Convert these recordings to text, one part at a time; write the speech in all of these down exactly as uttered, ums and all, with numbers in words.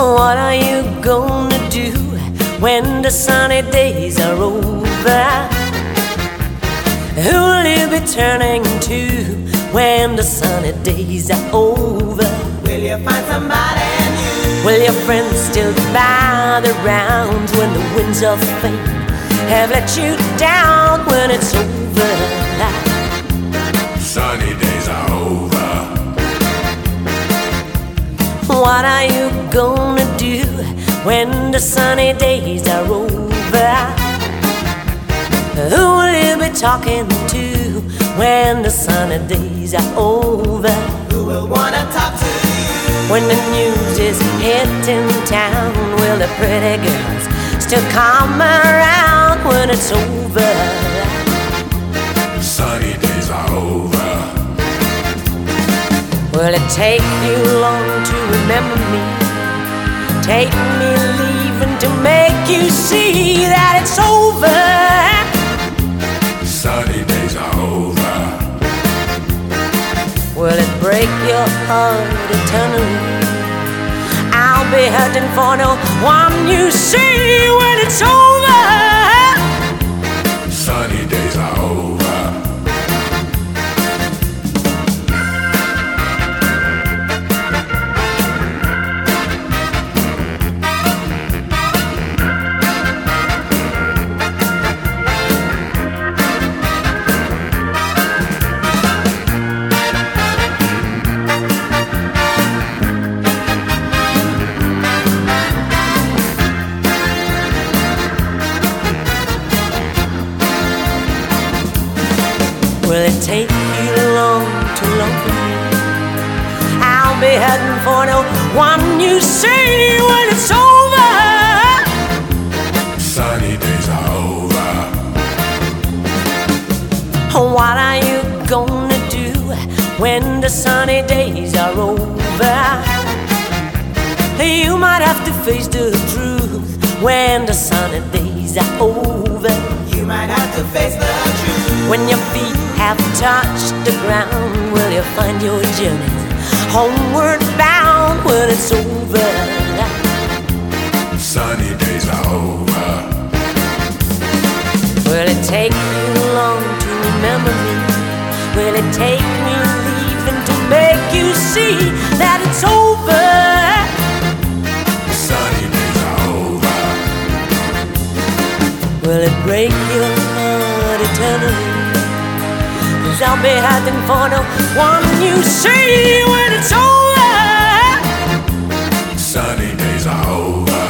What are you gonna do when the sunny days are over? Who will you be turning to when the sunny days are over? Will you find somebody new? Will your friends still gather around when the winds of fate have let you down when it's over? Sunny days are over. What are you gonna do when the sunny days are over? Who will you be talking to when the sunny days are over? Who will wanna talk to you? When the news is hitting town, will the pretty girls still come around when it's over? Sunny days are over. Will it take you long to remember me? Take me leaving to make you see that it's over? Sunny days are over. Will it break your heart eternally? I'll be hurting for no one you see when it's over. Sunny days are over. Will it take you long, too long for me? I'll be heading for no one you see when it's over. Sunny days are over. What are you gonna do when the sunny days are over? You might have to face the truth when the sunny days are over. You might have to face the truth. When your feet have touched the ground, will you find your journey homeward bound when it's over? Sunny days are over. Will it take you long to remember me? Will it take me leaving to make you see that it's over? Sunny days are over. Will it break your heart eternally? 'Cause I'll be hiding for no one you see when it's over. Sunny days are over.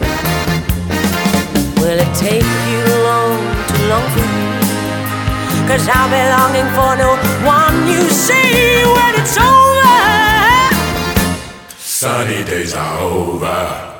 Will it take you long, too long for me? 'Cause I'll be longing for no one you see when it's over. Sunny days are over.